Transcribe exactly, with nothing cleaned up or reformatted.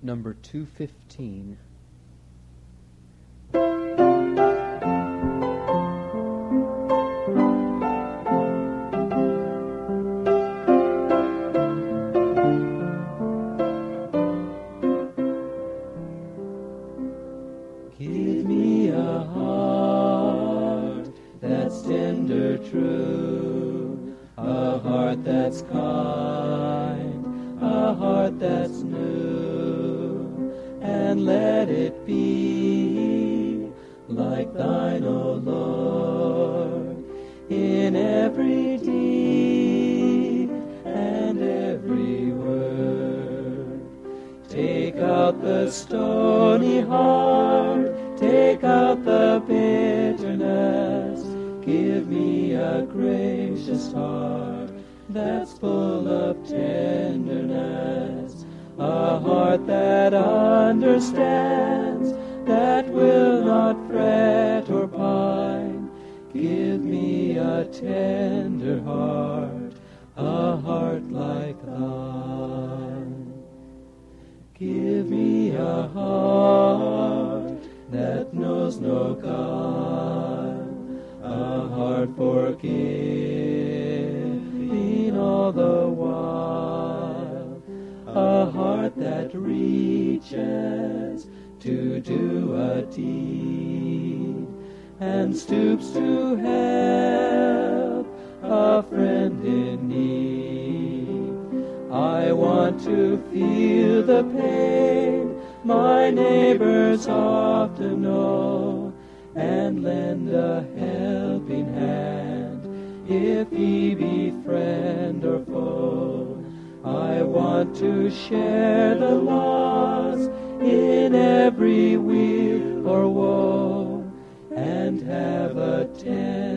number two fifteen. Give me a heart that's tender, true, a heart that's kind, a heart that's new, and let it be like thine, O Lord, in every deed and every word. Take out the stony heart, take out the bitterness, give me a gracious heart that's full of tenderness, a heart that understands, that will not fret or pine. Give me a tender heart, a heart like thine. Give me a heart that knows no guile, a heart forgiving all the while, a heart that reaches to do a deed and stoops to help a friend in need. I want to feel the pain my neighbors often know, and lend a helping hand if he be friend or foe. I want to share the loss in every weal or woe, and have a tender